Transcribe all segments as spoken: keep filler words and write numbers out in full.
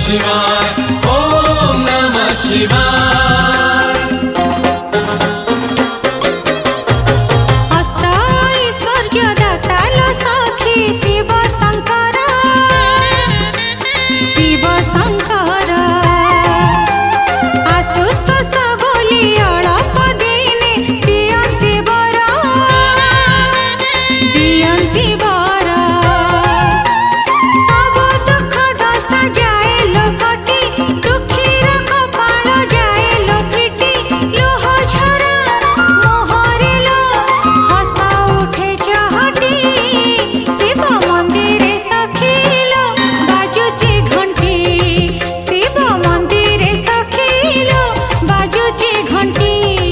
शिवाय ओम नमः शिवाय। अष्ट ऐश्वर्य दातालो सखी शिव शंकर शिव शंकर आशुतोष बोली अल्प दिने दियंती वर दियंती वर सब दुख दशा जाए लो कटी दुखीर कपाल जाए लो फिटी लुह झरा मुहरे लो हस उठे चहटी शिव मंदिर सखीलो बाजुची घंटी शिव मंदिर सखीलो बाजुची घंटी।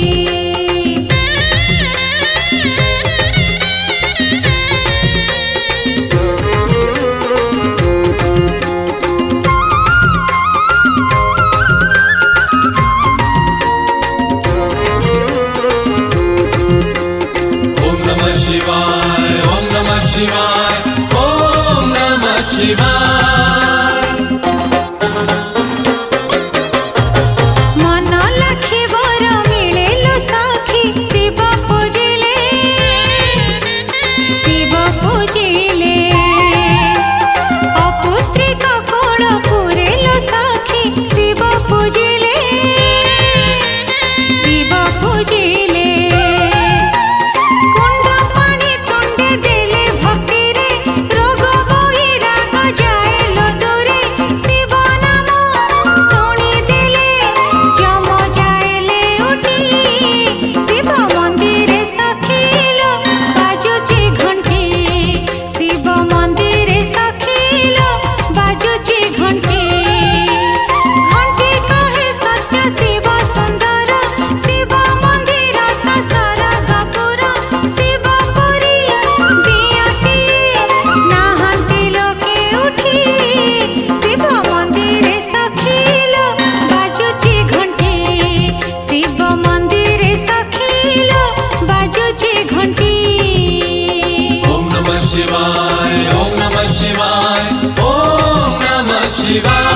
ओम नमः शिवाय ओम नमः शिवाय ओम नमः शिवाय। मन लाखी वर मिले लो सखी शिव पूजिले शिव पूजिले अपुत्रिक कोण पुरे लो सखी शिव पूजिले शिव पूजिले कुंड पानी तुंडे देले भक्ति रे रोग बहिराग जाए लो दूरे शिव नाम शुणी देले जम जाएले उठी शिव मंदिर सखीलो बाजुची घंटी शिव मंदिर सखीलो बाजुची घंटी घंटी कहे सत्य शिव सुंदर शिव मंदिर तो सरगपुर शिव पुरी दियटी नाहंती लोके उठी शिव मंदिर सखीलो बाजुची घंटी शिव मंदिर सखीलो बाजुची घंटी। ओम नमः शिवाय ओम नमः शिवाय ओम नमः शिवाय।